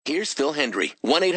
Here's Phil Hendry,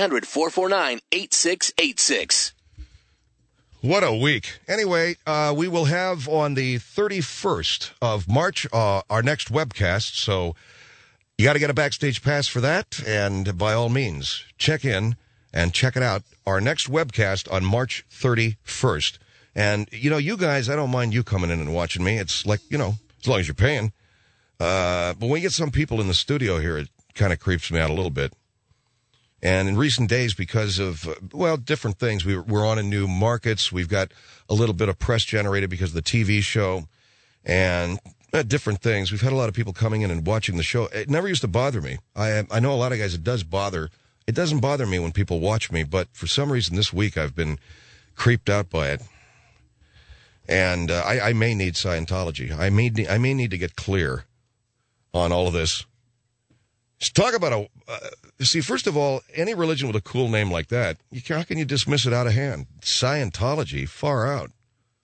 1-800-449-8686. What a week. Anyway, we will have on the 31st of March our next webcast, so you got to get a backstage pass for that, and by all means, check in and check it out. Our next webcast on March 31st. And, you guys, I don't mind you coming in and watching me. It's like, as long as you're paying. But when we get some people in the studio here, it kind of creeps me out a little bit. And in recent days, because of, different things, we're on in new markets. We've got a little bit of press generated because of the TV show and different things. We've had a lot of people coming in and watching the show. It never used to bother me. I know a lot of guys it does bother. It doesn't bother me when people watch me, but for some reason this week I've been creeped out by it. And I may need Scientology. I may need to get clear on all of this. Let's talk about see, first of all, any religion with a cool name like that, how can you dismiss it out of hand? Scientology, far out.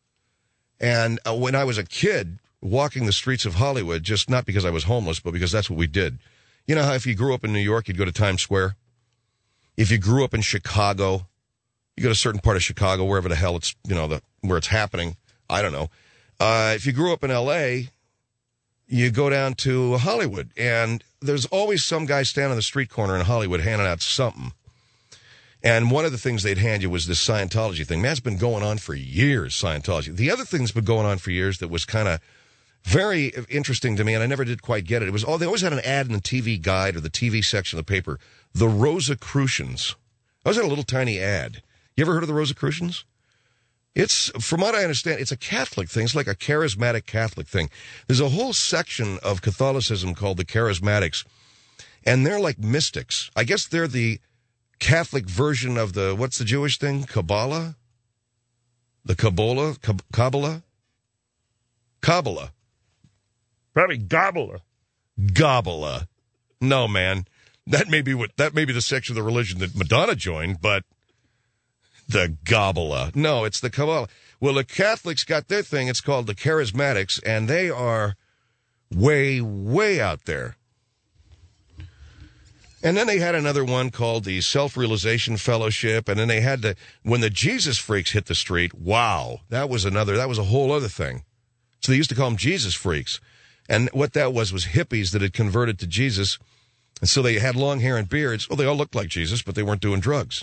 And when I was a kid, walking the streets of Hollywood, just not because I was homeless, but because that's what we did. You know how if you grew up in New York, you'd go to Times Square? If you grew up in Chicago, you go to a certain part of Chicago, wherever the hell it's, where it's happening. I don't know. If you grew up in L.A., you go down to Hollywood, and there's always some guy standing on the street corner in Hollywood handing out something. And one of the things they'd hand you was this Scientology thing. That's been going on for years, Scientology. The other thing that's been going on for years that was kind of very interesting to me, and I never did quite get it. They always had an ad in the TV guide or the TV section of the paper. The Rosicrucians. I always had a little tiny ad. You ever heard of the Rosicrucians? It's, from what I understand, it's a Catholic thing. It's like a charismatic Catholic thing. There's a whole section of Catholicism called the Charismatics, and they're like mystics. I guess they're the Catholic version of what's the Jewish thing? Kabbalah? The Kabbalah? Kabbalah? Kabbalah. Probably Gobbalah. Gobbalah. No, man. That may be the section of the religion that Madonna joined, but the Gobbalah. No, it's the Kabbalah. Well, the Catholics got their thing. It's called the Charismatics, and they are way, way out there. And then they had another one called the Self-Realization Fellowship, and then they had when the Jesus freaks hit the street, wow, that was a whole other thing. So they used to call them Jesus freaks. And what that was hippies that had converted to Jesus, and so they had long hair and beards. Well, they all looked like Jesus, but they weren't doing drugs.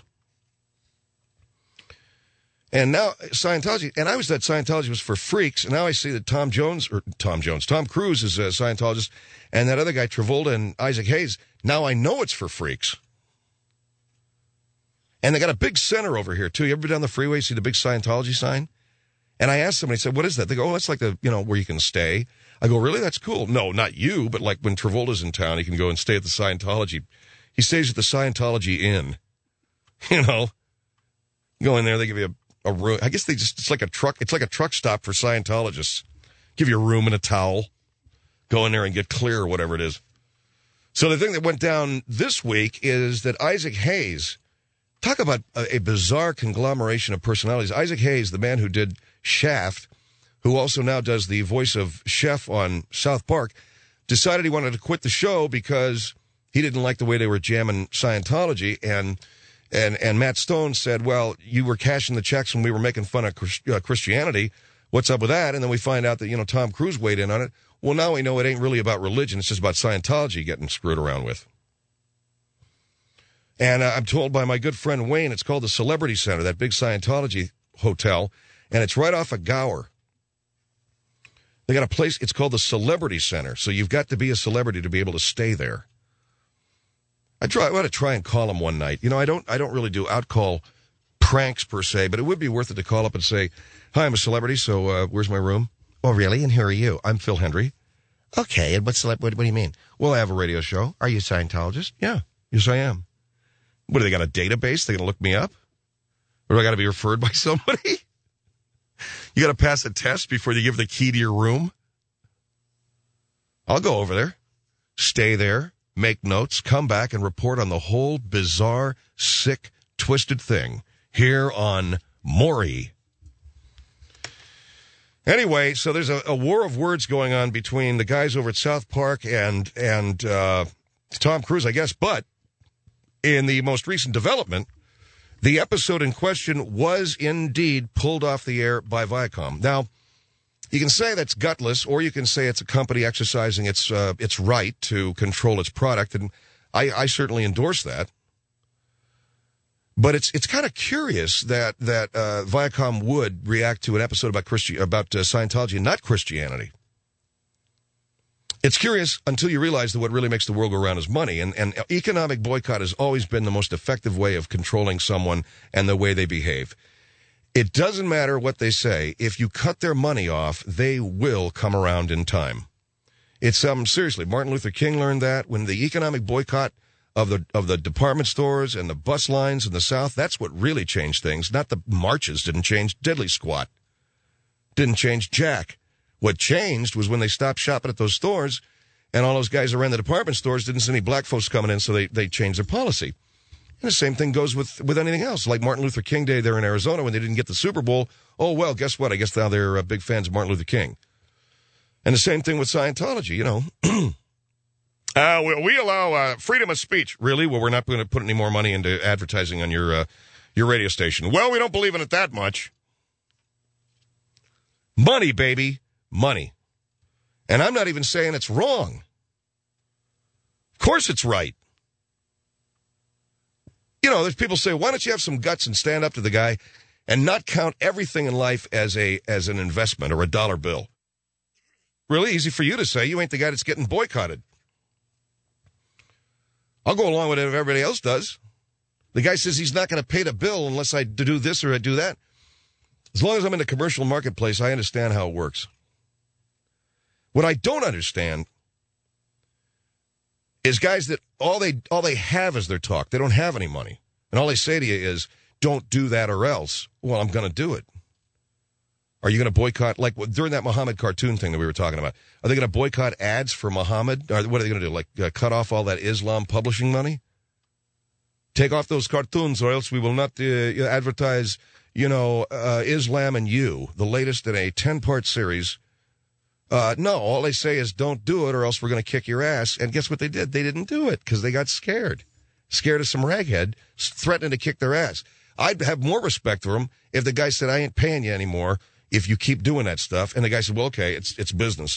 And now Scientology, and I always thought Scientology was for freaks, and now I see that Tom Cruise is a Scientologist, and that other guy, Travolta and Isaac Hayes, now I know it's for freaks. And they got a big center over here, too. You ever been down the freeway, see the big Scientology sign? And I asked somebody, I said, what is that? They go, oh, that's like where you can stay. I go, really? That's cool. No, not you, but like when Travolta's in town, he can go and stay at the Scientology. He stays at the Scientology Inn. You go in there, they give you a room. I guess it's like a truck stop for Scientologists. Give you a room and a towel. Go in there and get clear or whatever it is. So the thing that went down this week is that Isaac Hayes, talk about a bizarre conglomeration of personalities. Isaac Hayes, the man who did Shaft, who also now does the voice of Chef on South Park, decided he wanted to quit the show because he didn't like the way they were jamming Scientology. And Matt Stone said, well, you were cashing the checks when we were making fun of Christianity. What's up with that? And then we find out that, Tom Cruise weighed in on it. Well, now we know it ain't really about religion. It's just about Scientology getting screwed around with. And I'm told by my good friend Wayne, it's called the Celebrity Center, that big Scientology hotel, and it's right off of Gower. They got a place, it's called the Celebrity Center, so you've got to be a celebrity to be able to stay there. I want to try and call him one night. I don't really do outcall pranks per se, but it would be worth it to call up and say, hi, I'm a celebrity, so where's my room? Oh, really? And who are you? I'm Phil Hendry. Okay, and what do you mean? Well, I have a radio show. Are you a Scientologist? Yeah, yes, I am. What, do they got a database? They going to look me up? Or do I got to be referred by somebody? You got to pass a test before you give the key to your room? I'll go over there, stay there, make notes, come back and report on the whole bizarre, sick, twisted thing here on Maury. Anyway, so there's a war of words going on between the guys over at South Park and Tom Cruise, I guess. But In the most recent development, the episode in question was indeed pulled off the air by Viacom. Now, you can say that's gutless, or you can say it's a company exercising its right to control its product, and I certainly endorse that. But it's kind of curious that Viacom would react to an episode about Scientology and not Christianity. It's curious until you realize that what really makes the world go round is money, and economic boycott has always been the most effective way of controlling someone and the way they behave. It doesn't matter what they say. If you cut their money off, they will come around in time. It's seriously, Martin Luther King learned that when the economic boycott of the department stores and the bus lines in the South, that's what really changed things. Not the marches didn't change diddly squat. Didn't change jack. What changed was when they stopped shopping at those stores, and all those guys who ran the department stores didn't see any black folks coming in, so they changed their policy. And the same thing goes with anything else. Like Martin Luther King Day there in Arizona when they didn't get the Super Bowl. Oh, well, guess what? I guess now they're big fans of Martin Luther King. And the same thing with Scientology, you know. We allow freedom of speech. Really? Well, we're not going to put any more money into advertising on your radio station. Well, we don't believe in it that much. Money, baby. Money. And I'm not even saying it's wrong. Of course it's right. You know, there's people say, why don't you have some guts and stand up to the guy and not count everything in life as an investment or a dollar bill? Really easy for you to say. You ain't the guy that's getting boycotted. I'll go along with it if everybody else does. The guy says he's not going to pay the bill unless I do this or I do that. As long as I'm in the commercial marketplace, I understand how it works. What I don't understand is guys that all they have is their talk. They don't have any money. And all they say to you is, don't do that or else. Well, I'm going to do it. Are you going to boycott, like during that Muhammad cartoon thing that we were talking about, are they going to boycott ads for Muhammad? Or what are they going to do, like cut off all that Islam publishing money? Take off those cartoons or else we will not advertise, Islam and You, the latest in a 10-part series. No, all they say is don't do it or else we're going to kick your ass. And guess what they did? They didn't do it because they got scared. Scared of some raghead threatening to kick their ass. I'd have more respect for them if the guy said, I ain't paying you anymore if you keep doing that stuff. And the guy said, well, okay, it's business.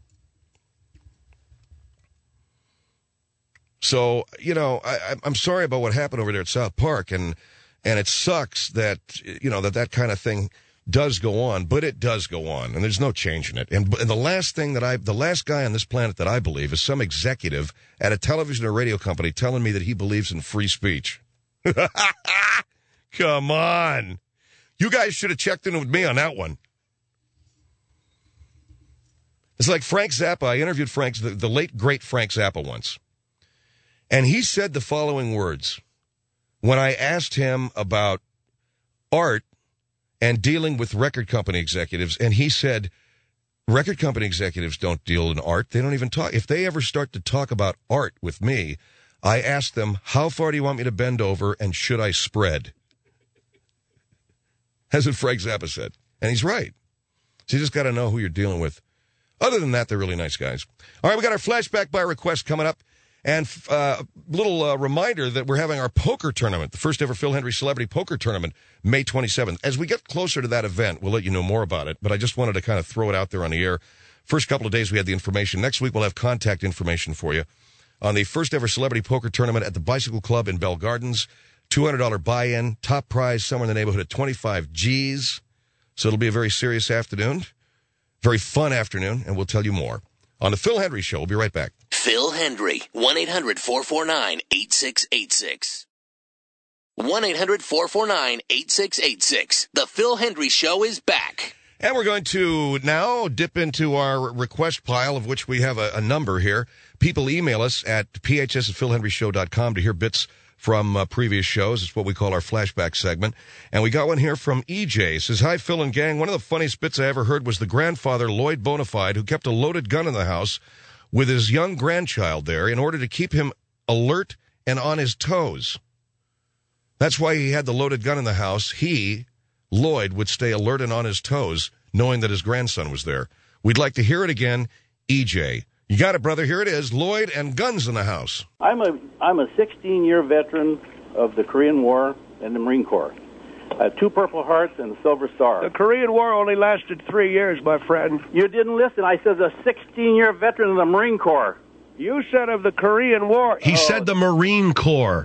So, I'm sorry about what happened over there at South Park. And it sucks that, that kind of thing does go on, but it does go on, and there's no changing it. And the last guy on this planet that I believe is some executive at a television or radio company telling me that he believes in free speech. Come on. You guys should have checked in with me on that one. It's like Frank Zappa. I interviewed the late, great Frank Zappa once. And he said the following words. When I asked him about art and dealing with record company executives, and he said, record company executives don't deal in art. They don't even talk. If they ever start to talk about art with me, I ask them, how far do you want me to bend over, and should I spread? That's what Frank Zappa said. And he's right. So you just got to know who you're dealing with. Other than that, they're really nice guys. All right, we got our flashback by request coming up. And a little reminder that we're having our poker tournament, the first ever Phil Hendrie Celebrity Poker Tournament, May 27th. As we get closer to that event, we'll let you know more about it. But I just wanted to kind of throw it out there on the air. First couple of days we had the information. Next week we'll have contact information for you on the first ever Celebrity Poker Tournament at the Bicycle Club in Bell Gardens. $200 buy-in, top prize somewhere in the neighborhood of 25 G's. So it'll be a very serious afternoon, very fun afternoon, and we'll tell you more on the Phil Hendrie Show. We'll be right back. Phil Hendrie, 1-800-449-8686. 1-800-449-8686. The Phil Hendrie Show is back. And we're going to now dip into our request pile, of which we have a number here. People email us at phs@philhendrieshow.com to hear bits from previous shows. It's what we call our flashback segment. And we got one here from EJ. It says, hi, Phil and gang. One of the funniest bits I ever heard was the grandfather, Lloyd Bonafide, who kept a loaded gun in the house with his young grandchild there in order to keep him alert and on his toes. That's why he had the loaded gun in the house. He, Lloyd, would stay alert and on his toes, knowing that his grandson was there. We'd like to hear it again. EJ, You got it, brother. Here it is. Lloyd and Guns in the House. I'm a 16-year veteran of the Korean War and the Marine Corps. I have 2 Purple Hearts and a Silver Star. The Korean War only lasted 3 years, my friend. You didn't listen. I said a 16-year veteran of the Marine Corps. You said of the Korean War. He said the Marine Corps.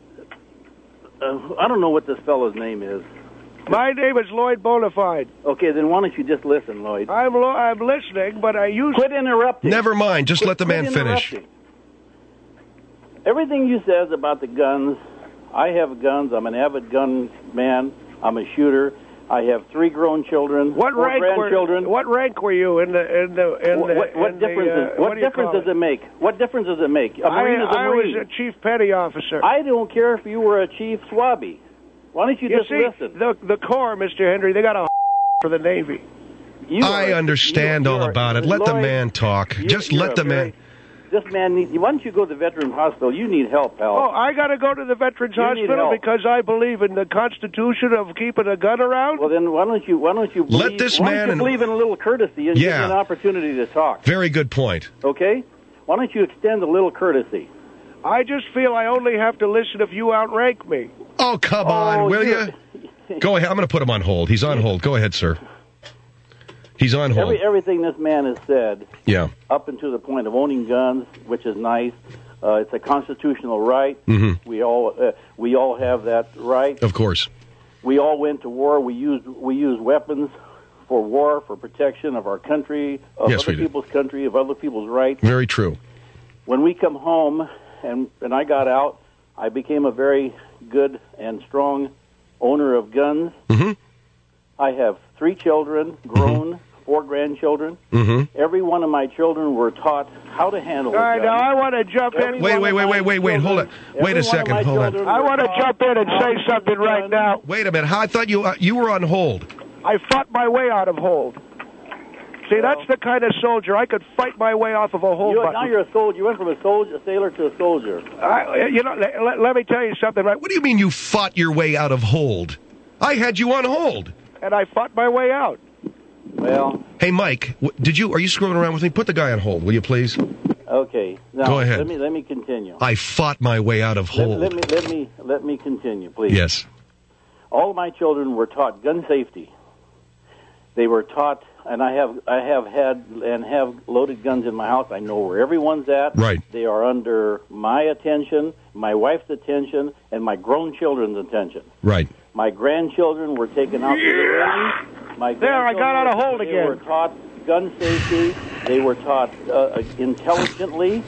I don't know what this fellow's name is. My name is Lloyd Bonafide. Okay, then why don't you just listen, Lloyd? I'm listening, but I used... Quit interrupting. Never mind. Just let the man Quit finish. interrupting. Everything you says about the guns, I have guns. I'm an avid gun man. I'm a shooter. I have 3 grown children, 4 grandchildren. What rank were you in the? What difference does it make? What difference does it make? A Marine is a Marine. I was a chief petty officer. I don't care if you were a chief swabby. Why don't you just listen? The Corps, Mr. Henry, they got a for the Navy. I understand all about it. Let the man talk. Just let the man. This man needs. Why don't you go to the Veterans Hospital? You need help, pal. Oh, I got to go to the Veterans Hospital because I believe in the Constitution of keeping a gun around. Well, then why don't you believe, let this man? Why don't you believe in a little courtesy and give me an opportunity to talk? Very good point. Okay, why don't you extend a little courtesy? I just feel I only have to listen if you outrank me. Oh, come on, will you? Go ahead. I'm going to put him on hold. He's on hold. Go ahead, sir. He's on hold. Everything this man has said, up until the point of owning guns, which is nice. It's a constitutional right. Mm-hmm. We all have that right. Of course. We all went to war. We used weapons for war, for protection of our country, of other people's country, of other people's rights. Very true. When we come home and I got out, I became a very good and strong owner of guns. Mm-hmm. I have 3 children, grown, 4 grandchildren. Mm-hmm. Every one of my children were taught how to handle a gun. All right, now I want to jump in. Wait, hold it. Wait a second, hold on. I want to jump in and say something right now. Wait a minute. I thought you were on hold. I fought my way out of hold. See, that's the kind of soldier. I could fight my way off of a hold button. Now you're a soldier. You went from a sailor to a soldier. Let me tell you something. Right? What do you mean you fought your way out of hold? I had you on hold. And I fought my way out. Well. Hey, Mike, are you screwing around with me? Put the guy on hold, will you please? Okay. Now, go ahead. Let me continue. I fought my way out of hold. Let me continue, please. Yes. All of my children were taught gun safety. They were taught, and I have had and have loaded guns in my house. I know where everyone's at. Right. They are under my attention, my wife's attention, and my grown children's attention. Right. My grandchildren were taken out to the range. I got out of hold again. They were taught gun safety. They were taught intelligently.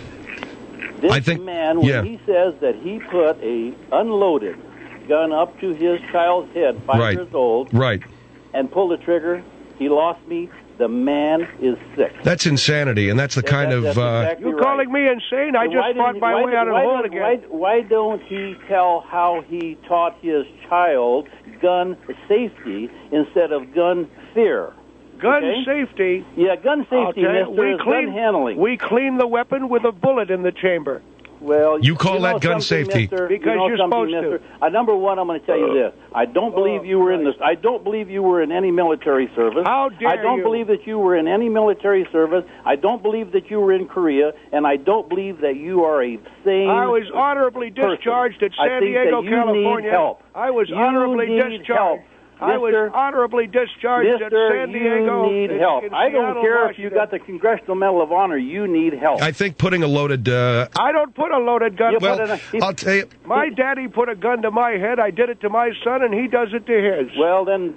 This man, when he says that he put a unloaded gun up to his child's head, 5 years old, and pulled the trigger, he lost me. The man is sick. That's insanity, and that's the kind of... Exactly You're calling me insane? I just fought my way out of the hole again. Why don't he tell how he taught his child gun safety instead of gun fear? Gun safety? Yeah, gun safety, mister, is gun handling. We clean the weapon with a bullet in the chamber. Well, you call that gun safety? Mister, because you're supposed to. Number one, I'm going to tell you this. I don't believe you were in this. I don't believe you were in any military service. How dare you? I don't believe that you were in any military service. I don't believe that you were in Korea, and I don't believe that you are a sane. I was honorably discharged at San Diego, California. Need help. I was honorably discharged. I was honorably discharged at San Diego. You need help. I don't care if you got the Congressional Medal of Honor. You need help. I think putting a loaded... I don't put a loaded gun. I'll tell you... My daddy put a gun to my head. I did it to my son, and he does it to his. Well, then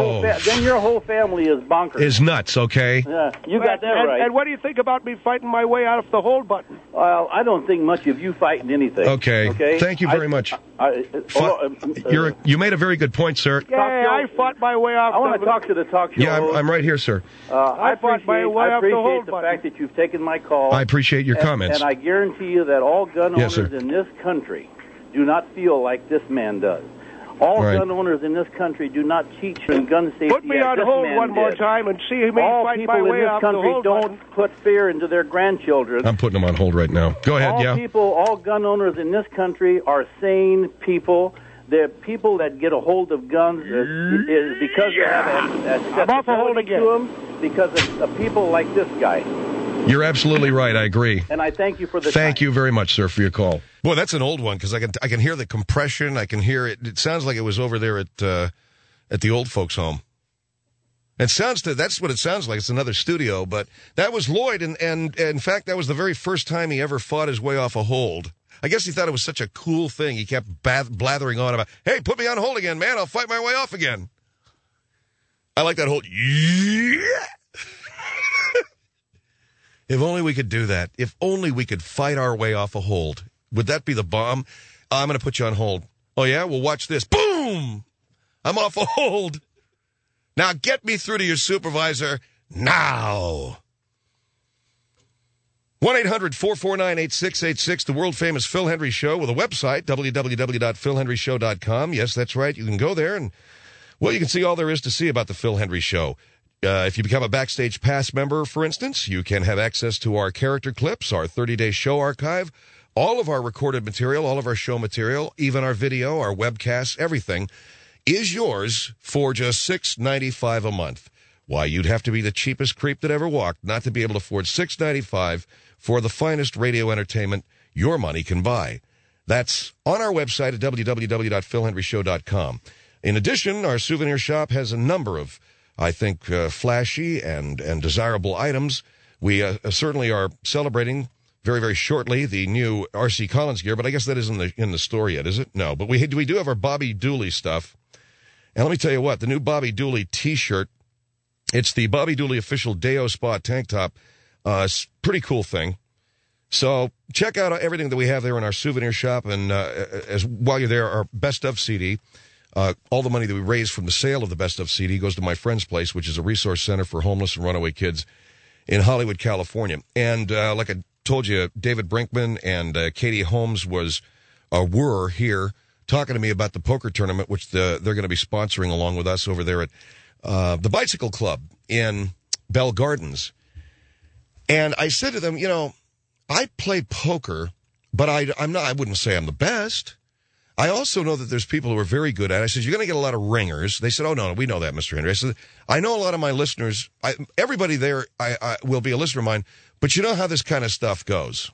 your whole family is bonkers. Is nuts, okay? Yeah, you got that right. And what do you think about me fighting my way out of the hold button? Well, I don't think much of you fighting anything. Okay. Thank you very much. You made a very good point, sir. Yeah, I fought my way off. I want to talk to the talk show. Yeah, I'm right here, sir. I fought my way off the hold button. I appreciate the fact that you've taken my call. I appreciate your comments. And I guarantee you that all gun owners in this country do not feel like this man does. All gun owners in this country do not teach in gun safety. Put me on hold one more time and see me fight my way off the hold button. All people in this country don't put fear into their grandchildren. I'm putting them on hold right now. Go ahead, all gun owners in this country are sane people. The people that get a hold of guns is because they have a to them because of people like this guy. You're absolutely right. I agree. And I thank you for the Thank you very much, sir, for your call. Boy, that's an old one because I can hear the compression. I can hear it. It sounds like it was over there at the old folks' home. That's what it sounds like. It's another studio, but that was Lloyd, and in fact, that was the very first time he ever fought his way off a hold. I guess he thought it was such a cool thing. He kept blathering on about, hey, put me on hold again, man. I'll fight my way off again. I like that whole, yeah. If only we could do that. If only we could fight our way off a hold. Would that be the bomb? I'm going to put you on hold. Oh, yeah? Well, watch this. Boom! I'm off a hold. Now get me through to your supervisor now. 1-800-449-8686, the world-famous Phil Hendry Show, with a website, www.philhendryshow.com. Yes, that's right. You can go there, and, well, you can see all there is to see about the Phil Hendry Show. If you become a Backstage Pass member, for instance, you can have access to our character clips, our 30-day show archive, all of our recorded material, all of our show material, even our video, our webcasts, everything is yours for just $6.95 a month. Why, you'd have to be the cheapest creep that ever walked not to be able to afford $6.95 for the finest radio entertainment your money can buy. That's on our website at www.philhendryshow.com. In addition, our souvenir shop has a number of, I think, flashy and desirable items. We certainly are celebrating very, very shortly the new R.C. Collins gear, but I guess that isn't in the store yet, is it? No, but we do have our Bobby Dooley stuff. And let me tell you what, the new Bobby Dooley T-shirt, it's the Bobby Dooley official Deo Spa tank top. It's a pretty cool thing. So check out everything that we have there in our souvenir shop. And while you're there, our Best Of CD, all the money that we raise from the sale of the Best Of CD goes to My Friend's Place, which is a resource center for homeless and runaway kids in Hollywood, California. And like I told you, David Brinkman and Katie Holmes were here talking to me about the poker tournament, which they're going to be sponsoring along with us over there at the Bicycle Club in Bell Gardens. And I said to them, you know, I play poker, but I wouldn't say I'm the best. I also know that there's people who are very good at it. I said, you're going to get a lot of ringers. They said, oh, no, we know that, Mr. Hendry. I said, I know a lot of my listeners. Everybody there I will be a listener of mine, but you know how this kind of stuff goes.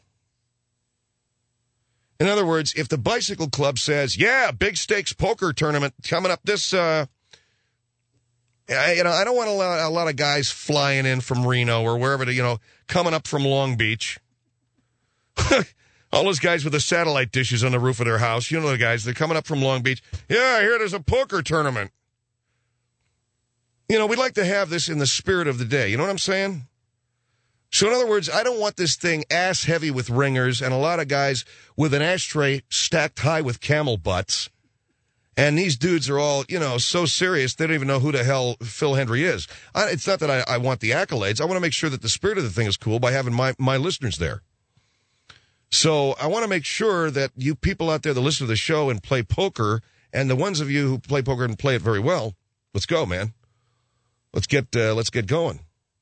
In other words, if the Bicycle Club says, yeah, big stakes poker tournament coming up this, I don't want a lot of guys flying in from Reno or wherever, coming up from Long Beach. All those guys with the satellite dishes on the roof of their house, you know the guys, they're coming up from Long Beach. Yeah, I hear there's a poker tournament. We'd like to have this in the spirit of the day. You know what I'm saying? So in other words, I don't want this thing ass heavy with ringers and a lot of guys with an ashtray stacked high with camel butts. And these dudes are all, so serious, they don't even know who the hell Phil Hendry is. It's not that I want the accolades. I want to make sure that the spirit of the thing is cool by having my listeners there. So I want to make sure that you people out there that listen to the show and play poker, and the ones of you who play poker and play it very well, let's go, man. Let's get going.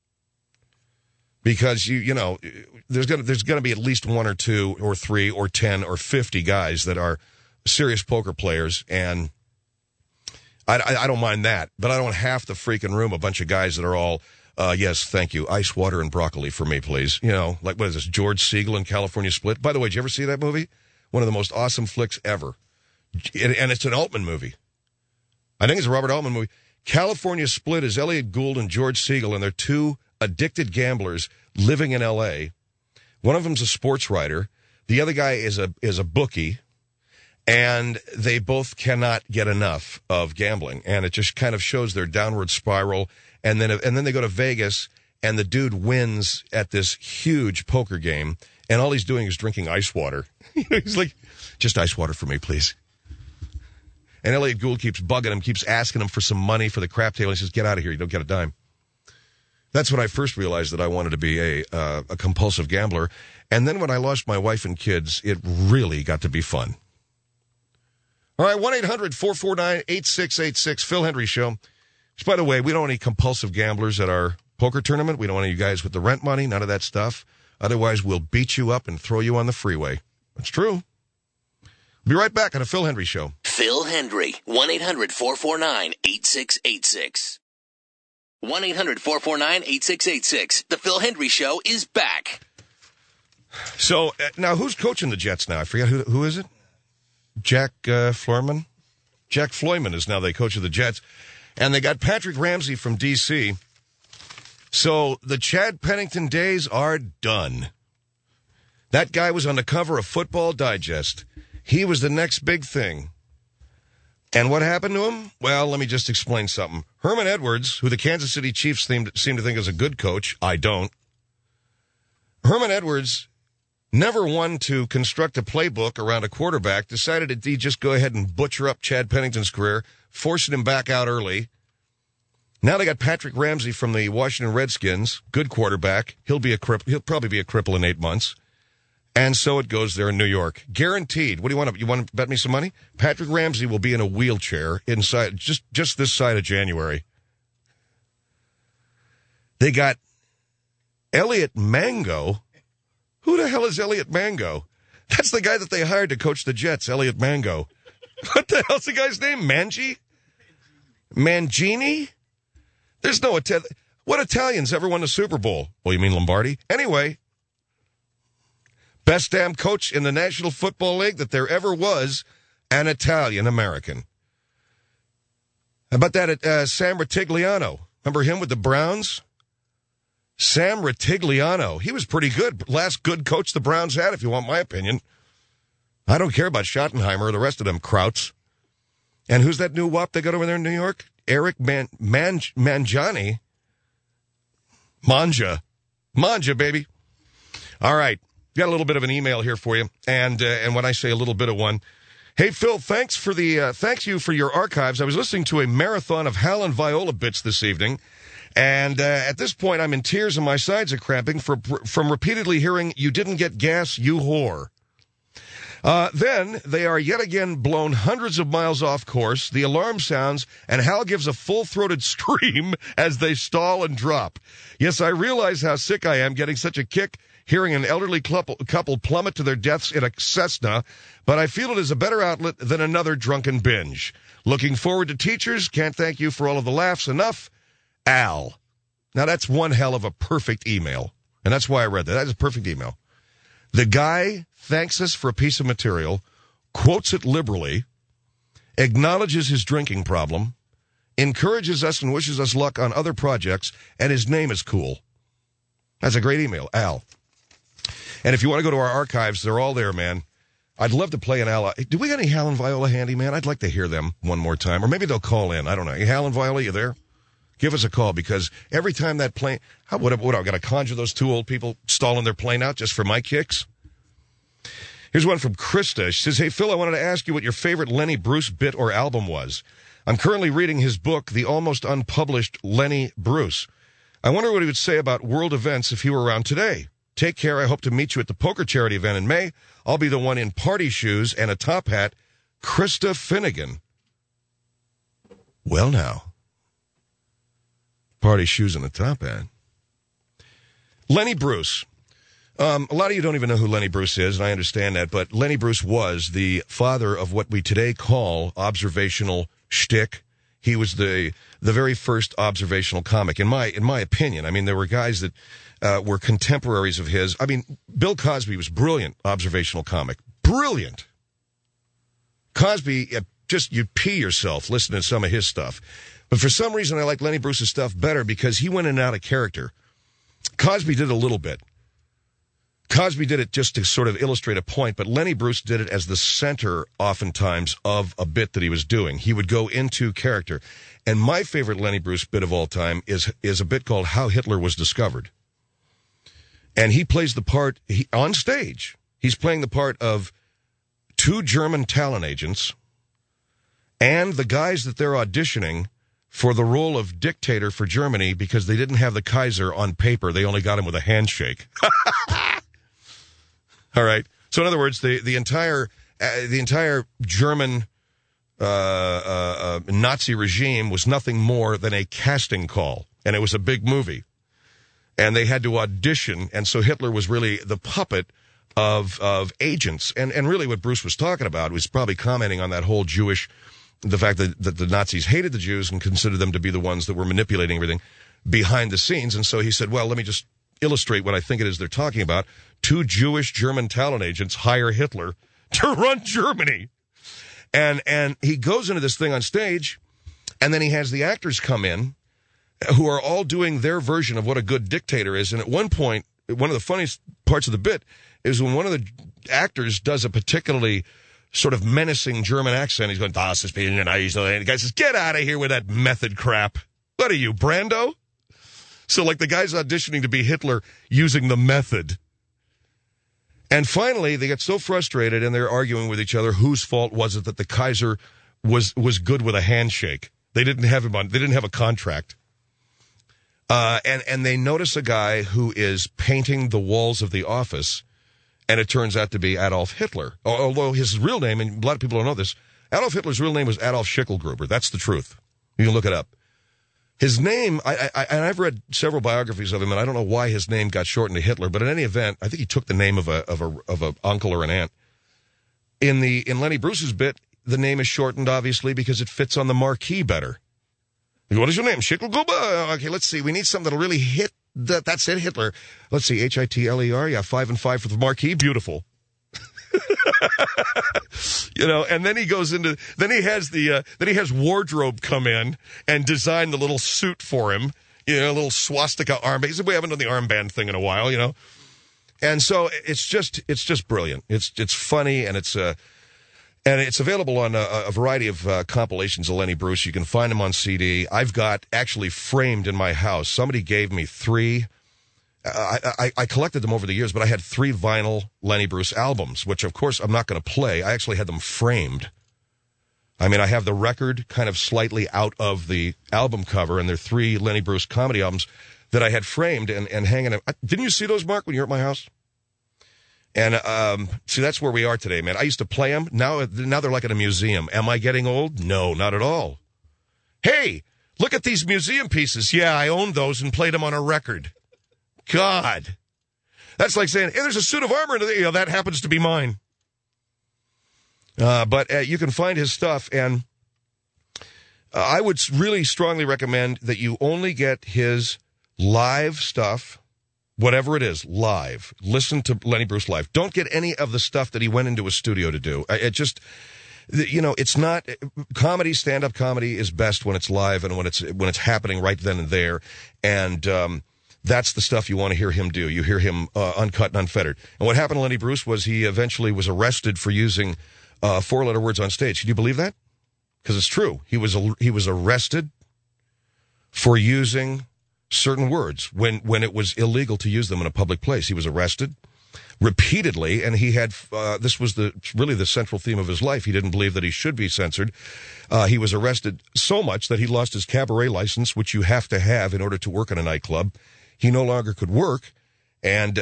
Because there's gonna be at least one or two or three or 10 or 50 guys that are serious poker players, and I don't mind that, but I don't want half the freaking room a bunch of guys that are all, yes, thank you, ice water and broccoli for me, please. Like, what is this, George Segal and California Split? By the way, did you ever see that movie? One of the most awesome flicks ever. And it's an Altman movie. I think it's a Robert Altman movie. California Split is Elliot Gould and George Segal, and they're two addicted gamblers living in L.A. One of them's a sports writer. The other guy is a bookie. And they both cannot get enough of gambling, and it just kind of shows their downward spiral. And then they go to Vegas, and the dude wins at this huge poker game, and all he's doing is drinking ice water. He's like, just ice water for me, please. And Elliot Gould keeps bugging him, keeps asking him for some money for the crap table. He says, get out of here, you don't get a dime. That's when I first realized that I wanted to be a compulsive gambler. And then when I lost my wife and kids, it really got to be fun. All right, 1-800-449-8686, Phil Hendry Show. Which, by the way, we don't want any compulsive gamblers at our poker tournament. We don't want any guys with the rent money, none of that stuff. Otherwise, we'll beat you up and throw you on the freeway. That's true. We'll be right back on the Phil Hendry Show. Phil Hendry, 1-800-449-8686. 1-800-449-8686. The Phil Hendry Show is back. So, now who's coaching the Jets now? I forget who is it? Jack Floyman? Jack Floyman is now the coach of the Jets. And they got Patrick Ramsey from D.C. So the Chad Pennington days are done. That guy was on the cover of Football Digest. He was the next big thing. And what happened to him? Well, let me just explain something. Herman Edwards, who the Kansas City Chiefs seem to think is a good coach, I don't. Herman Edwards, never one to construct a playbook around a quarterback, decided that he'd just go ahead and butcher up Chad Pennington's career, forcing him back out early. Now they got Patrick Ramsey from the Washington Redskins, good quarterback. He'll probably be a cripple in 8 months. And so it goes there in New York. Guaranteed. What do you want to bet me some money? Patrick Ramsey will be in a wheelchair inside just this side of January. They got Elliot Mango. Who the hell is Elliot Mango? That's the guy that they hired to coach the Jets, Elliot Mango. What the hell's the guy's name? Mangini? There's no what Italians ever won the Super Bowl? Well, you mean Lombardi? Anyway, best damn coach in the National Football League that there ever was, an Italian-American. How about that Sam Ratigliano? Remember him with the Browns? Sam Ratigliano. He was pretty good. Last good coach the Browns had, if you want my opinion. I don't care about Schottenheimer or the rest of them krauts. And who's that new wop they got over there in New York? Eric Mangiani. Manja, baby. All right. Got a little bit of an email here for you. And when I say a little bit of one, hey, Phil, thanks you for your archives. I was listening to a marathon of Hal and Viola bits this evening. And at this point, I'm in tears and my sides are cramping from repeatedly hearing, "You didn't get gas, you whore." Then they are yet again blown hundreds of miles off course. The alarm sounds, and Hal gives a full-throated scream as they stall and drop. Yes, I realize how sick I am getting such a kick hearing an elderly couple plummet to their deaths in a Cessna, but I feel it is a better outlet than another drunken binge. Looking forward to teachers. Can't thank you for all of the laughs enough. Al. Now, that's one hell of a perfect email, and that's why I read that. That's a perfect email. The guy thanks us for a piece of material, quotes it liberally, acknowledges his drinking problem, encourages us and wishes us luck on other projects, and his name is cool. That's a great email, Al. And if you want to go to our archives, they're all there, man. I'd love to play an Al. Do we got any Hal and Viola handy, man? I'd like to hear them one more time. Or maybe they'll call in. I don't know. Hey, Hal and Viola, you there? Give us a call, because every time that plane... What I've got to conjure those two old people stalling their plane out just for my kicks? Here's one from Krista. She says, hey, Phil, I wanted to ask you what your favorite Lenny Bruce bit or album was. I'm currently reading his book, The Almost Unpublished Lenny Bruce. I wonder what he would say about world events if he were around today. Take care. I hope to meet you at the poker charity event in May. I'll be the one in party shoes and a top hat. Krista Finnegan. Well, now. Party shoes and a top hat. Lenny Bruce. A lot of you don't even know who Lenny Bruce is, and I understand that, but Lenny Bruce was the father of what we today call observational shtick. He was the very first observational comic, in my opinion. I mean, there were guys that were contemporaries of his. I mean, Bill Cosby was brilliant observational comic. Brilliant. Cosby, you'd pee yourself listening to some of his stuff. But for some reason, I like Lenny Bruce's stuff better because he went in and out of character. Cosby did a little bit. Cosby did it just to sort of illustrate a point, but Lenny Bruce did it as the center, oftentimes, of a bit that he was doing. He would go into character. And my favorite Lenny Bruce bit of all time is a bit called How Hitler Was Discovered. And he plays the part, on stage, he's playing the part of two German talent agents and the guys that they're auditioning for the role of dictator for Germany because they didn't have the Kaiser on paper. They only got him with a handshake. All right. So in other words, the entire German Nazi regime was nothing more than a casting call, and it was a big movie, and they had to audition, and so Hitler was really the puppet of agents, and really what Bruce was talking about was probably commenting on that whole the fact that the Nazis hated the Jews and considered them to be the ones that were manipulating everything. behind the scenes. And so he said, well, let me just illustrate what I think it is they're talking about. 2 Jewish German talent agents hire Hitler to run Germany. And he goes into this thing on stage, and then he has the actors come in who are all doing their version of what a good dictator is. And at one point, one of the funniest parts of the bit is when one of the actors does a particularly sort of menacing German accent. He's going, das ist being nice. And the guy says, get out of here with that method crap. What are you, Brando? So like the guy's auditioning to be Hitler using the method. And finally, they get so frustrated and they're arguing with each other. Whose fault was it that the Kaiser was good with a handshake? They didn't have him on. They didn't have a contract. And they notice a guy who is painting the walls of the office, and it turns out to be Adolf Hitler. Although his real name, and a lot of people don't know this, Adolf Hitler's real name was Adolf Schicklgruber. That's the truth. You can look it up. His name, I've read several biographies of him, and I don't know why his name got shortened to Hitler. But in any event, I think he took the name of a uncle or an aunt. In Lenny Bruce's bit, the name is shortened obviously because it fits on the marquee better. What is your name? Schicklgruber? Okay, let's see. We need something that'll really hit. That's it, Hitler. Let's see, Hitler. Yeah, 5 and 5 for the marquee. Beautiful. And then he goes into, then he has wardrobe come in and design the little suit for him, a little swastika armband. He said, we haven't done the armband thing in a while, And so it's just brilliant. It's funny, and it's available on a variety of compilations of Lenny Bruce. You can find them on CD. I've got actually framed in my house. Somebody gave me 3. I collected them over the years, but I had 3 vinyl Lenny Bruce albums, which, of course, I'm not going to play. I actually had them framed. I mean, I have the record kind of slightly out of the album cover, and they're 3 Lenny Bruce comedy albums that I had framed and hanging. Didn't you see those, Mark, when you were at my house? And see, that's where we are today, man. I used to play them. Now they're like in a museum. Am I getting old? No, not at all. Hey, look at these museum pieces. Yeah, I owned those and played them on a record. God. That's like saying, hey, there's a suit of armor. That happens to be mine. But you can find his stuff, and I would really strongly recommend that you only get his live stuff, whatever it is, live. Listen to Lenny Bruce live. Don't get any of the stuff that he went into a studio to do. It's not comedy. Stand-up comedy is best when it's live and when it's happening right then and there. And that's the stuff you want to hear him do. You hear him uncut and unfettered. And what happened to Lenny Bruce was he eventually was arrested for using 4-letter words on stage. Can you believe that? Because it's true. He was arrested for using certain words when it was illegal to use them in a public place. He was arrested repeatedly, and he had this was really the central theme of his life. He didn't believe that he should be censored. He was arrested so much that he lost his cabaret license, which you have to have in order to work in a nightclub. He no longer could work, and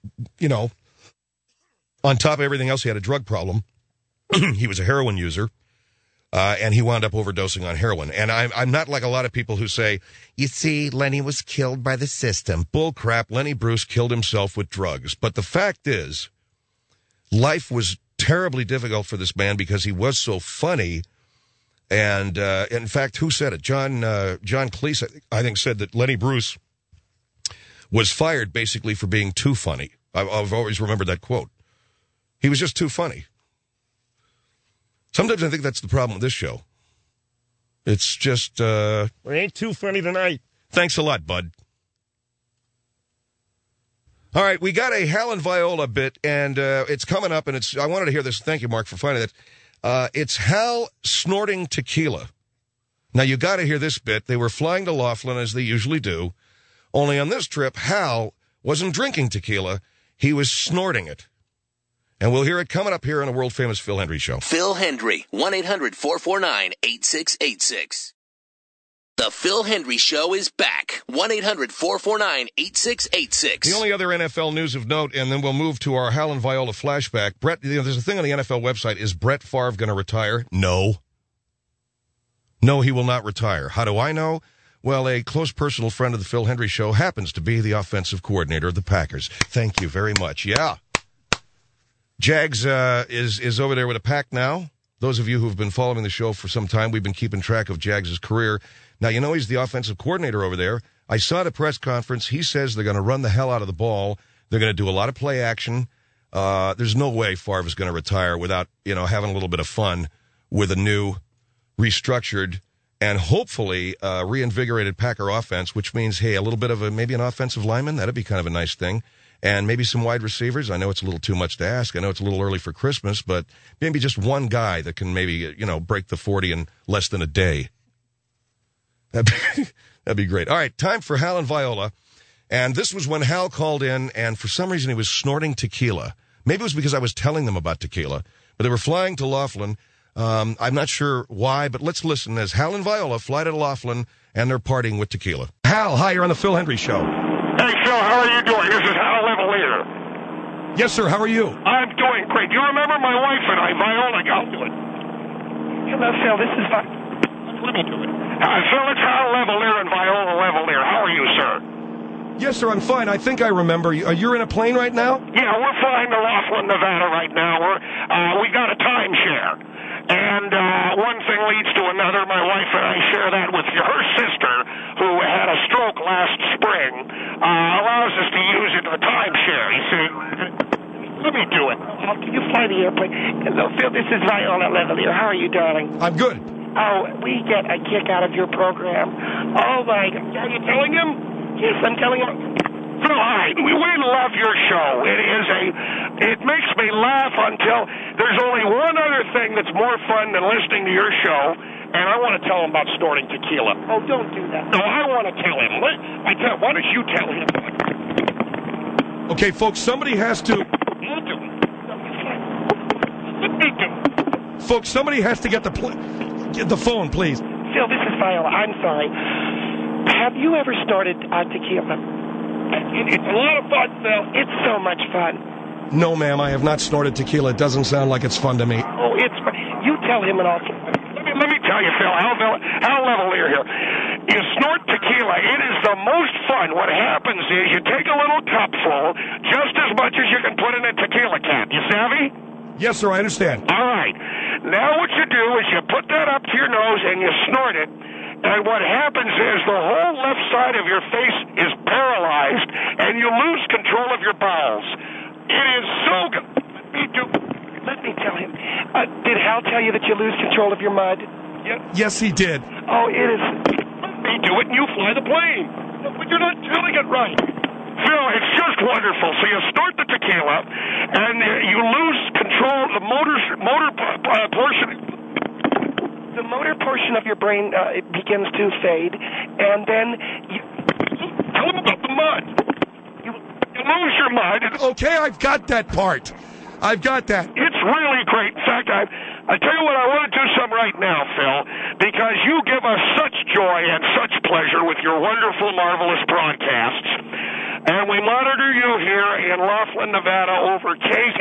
on top of everything else, he had a drug problem. He was a heroin user. And he wound up overdosing on heroin. And I'm not like a lot of people who say, you see, Lenny was killed by the system. Bull crap. Lenny Bruce killed himself with drugs. But the fact is, life was terribly difficult for this man because he was so funny. And in fact, who said it? John Cleese, I think, said that Lenny Bruce was fired basically for being too funny. I've always remembered that quote. He was just too funny. Sometimes I think that's the problem with this show. It's just, it ain't too funny tonight. Thanks a lot, bud. All right, we got a Hal and Viola bit, and it's coming up, and I wanted to hear this. Thank you, Mark, for finding that. It's Hal snorting tequila. Now, you got to hear this bit. They were flying to Laughlin, as they usually do. Only on this trip, Hal wasn't drinking tequila. He was snorting it. And we'll hear it coming up here on the world-famous Phil Hendry Show. Phil Hendry, 1-800-449-8686. The Phil Hendry Show is back. 1-800-449-8686. The only other NFL news of note, and then we'll move to our Hal and Viola flashback. Brett, there's a thing on the NFL website. Is Brett Favre going to retire? No. No, he will not retire. How do I know? Well, a close personal friend of the Phil Hendry Show happens to be the offensive coordinator of the Packers. Thank you very much. Yeah. Jags is over there with a pack now. Those of you who have been following the show for some time, we've been keeping track of Jags' career. Now, he's the offensive coordinator over there, I saw the press conference. He says they're going to run the hell out of the ball. They're going to do a lot of play action. There's no way Favre is going to retire without, having a little bit of fun with a new, restructured, and hopefully reinvigorated Packer offense, which means, hey, a little bit of maybe an offensive lineman. That'd be kind of a nice thing. And maybe some wide receivers. I know it's a little too much to ask. I know it's a little early for Christmas, but maybe just one guy that can maybe, break the 40 in less than a day. That'd be great. All right, time for Hal and Viola. And this was when Hal called in, and for some reason he was snorting tequila. Maybe it was because I was telling them about tequila. But they were flying to Laughlin. I'm not sure why, but let's listen as Hal and Viola fly to Laughlin, and they're partying with tequila. Hal, hi, you're on the Phil Hendry Show. Hey, Phil, how are you doing? This is Hal Levalier. Yes, sir, how are you? I'm doing great. Do you remember my wife and I, Viola? I'll do it. Hello, Phil, this is Let me do it. Phil, it's Hal Levalier and Viola Levalier. How are you, sir? Yes, sir, I'm fine. I think I remember. You're in a plane right now? Yeah, we're flying to Laughlin, Nevada right now. We got a timeshare. And one thing leads to another. My wife and I share that with her sister, who had a stroke last spring, allows us to use it for the timeshare. You see, let me do it. Can you fly the airplane? Hello, Phil, this is Viola Levalier. How are you, darling? I'm good. Oh, we get a kick out of your program. Oh, my God. Are you telling him? Yes, I'm telling him. Phil, we love your show. It makes me laugh until there's only one other thing that's more fun than listening to your show, and I want to tell him about snorting tequila. Oh, don't do that. No, I want to tell him. Why don't you tell him? Okay, folks, somebody has to... I'll do it. Let me do it. Folks, somebody has to get the phone, please. Phil, this is Viola. I'm sorry. Have you ever snorted tequila? It's a lot of fun, Phil. It's so much fun. No, ma'am, I have not snorted tequila. It doesn't sound like it's fun to me. Oh, it's fun. You tell him and I'll... Let me tell you, Phil, Hal Levalier here. You snort tequila. It is the most fun. What happens is you take a little cupful, just as much as you can put in a tequila can. You savvy? Yes, sir, I understand. All right. Now what you do is you put that up to your nose and you snort it. And what happens is the whole left side of your face is paralyzed, and you lose control of your bowels. It is so good. Let me tell him. Did Hal tell you that you lose control of your mud? Yes, he did. Oh, it is... Let me do it, and you fly the plane. But you're not telling it right. Phil, it's just wonderful. So you snort the tequila, and you lose control of the motor portion... The motor portion of your brain begins to fade, and then you... Tell him about the mud. You lose your mud. Okay, I've got that part. I've got that. It's really great. In fact, I tell you what, I want to do some right now, Phil, because you give us such joy and such pleasure with your wonderful, marvelous broadcasts. And we monitor you here in Laughlin, Nevada over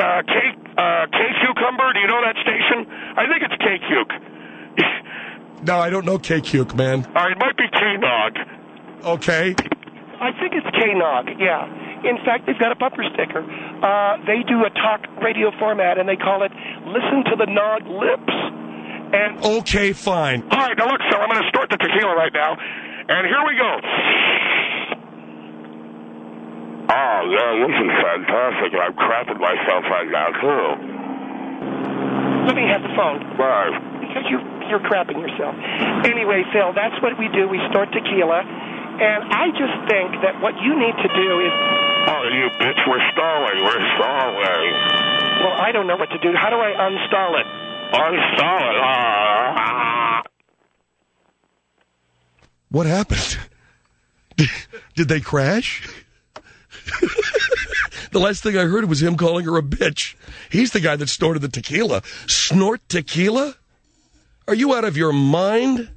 K-Cucumber. Do you know that station? I think it's K-Cuc. No, I don't know K-Cuc, man. All right, it might be K-Nog. Okay. I think it's K-Nog, yeah. In fact, they've got a bumper sticker. They do a talk radio format, and they call it Listen to the Nog Lips. And okay, fine. All right, now look, Phil, I'm going to start the tequila right now. And here we go. Oh, yeah, this is fantastic. I'm crapping myself right now, too. Let me have the phone. Why? Because you're crapping yourself. Anyway, Phil, that's what we do. We snort tequila. And I just think that what you need to do is... Oh, you bitch, we're stalling. Well, I don't know what to do. How do I unstall it? Unstall it? What happened? Did they crash? The last thing I heard was him calling her a bitch. He's the guy that snorted the tequila. Snort tequila? Are you out of your mind?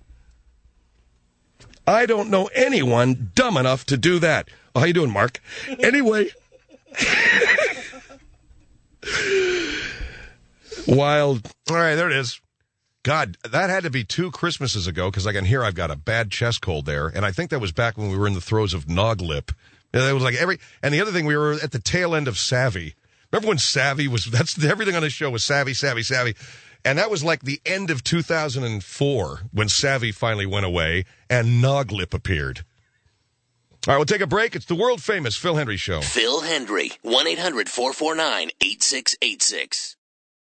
I don't know anyone dumb enough to do that. Oh, how you doing, Mark? Anyway. Wild. All right, there it is. God, that had to be 2 Christmases ago, because I can hear I've got a bad chest cold there. And I think that was back when we were in the throes of Noglip. It was like and the other thing, we were at the tail end of Savvy. Remember when Savvy that's everything on this show was Savvy. And that was like the end of 2004 when Savvy finally went away and Noglip appeared. All right, we'll take a break. It's the world-famous Phil Hendrie Show. Phil Hendrie, 1-800-449-8686.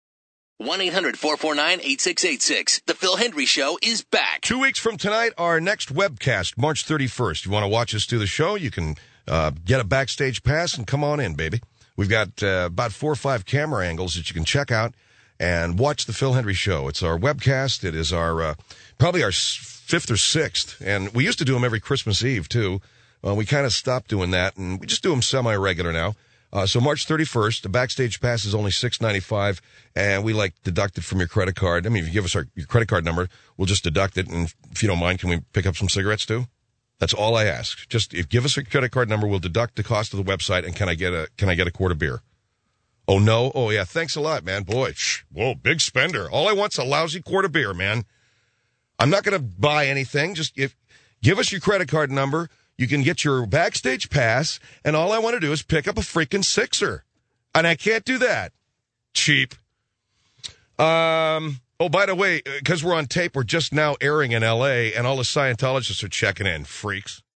1-800-449-8686. The Phil Hendrie Show is back. 2 weeks from tonight, our next webcast, March 31st. You want to watch us do the show, you can get a backstage pass and come on in, baby. We've got about 4 or 5 camera angles that you can check out and watch the Phil Hendrie Show. It's our webcast. It is our probably our 5th or 6th, and we used to do them every Christmas Eve, too. We kind of stopped doing that, and we just do them semi-regular now. So March 31st, the backstage pass is only $6.95, and we deduct it from your credit card. I mean, if you give us your credit card number, we'll just deduct it, and if you don't mind, can we pick up some cigarettes too? That's all I ask. Just give us a credit card number, we'll deduct the cost of the website, and can I get a quart of beer? Oh no? Oh yeah, thanks a lot, man. Boy, whoa, big spender. All I want's a lousy quart of beer, man. I'm not going to buy anything. Just give us your credit card number. You can get your backstage pass, and all I want to do is pick up a freaking sixer. And I can't do that. Cheap. Oh, by the way, because we're on tape, we're just now airing in L.A., and all the Scientologists are checking in. Freaks.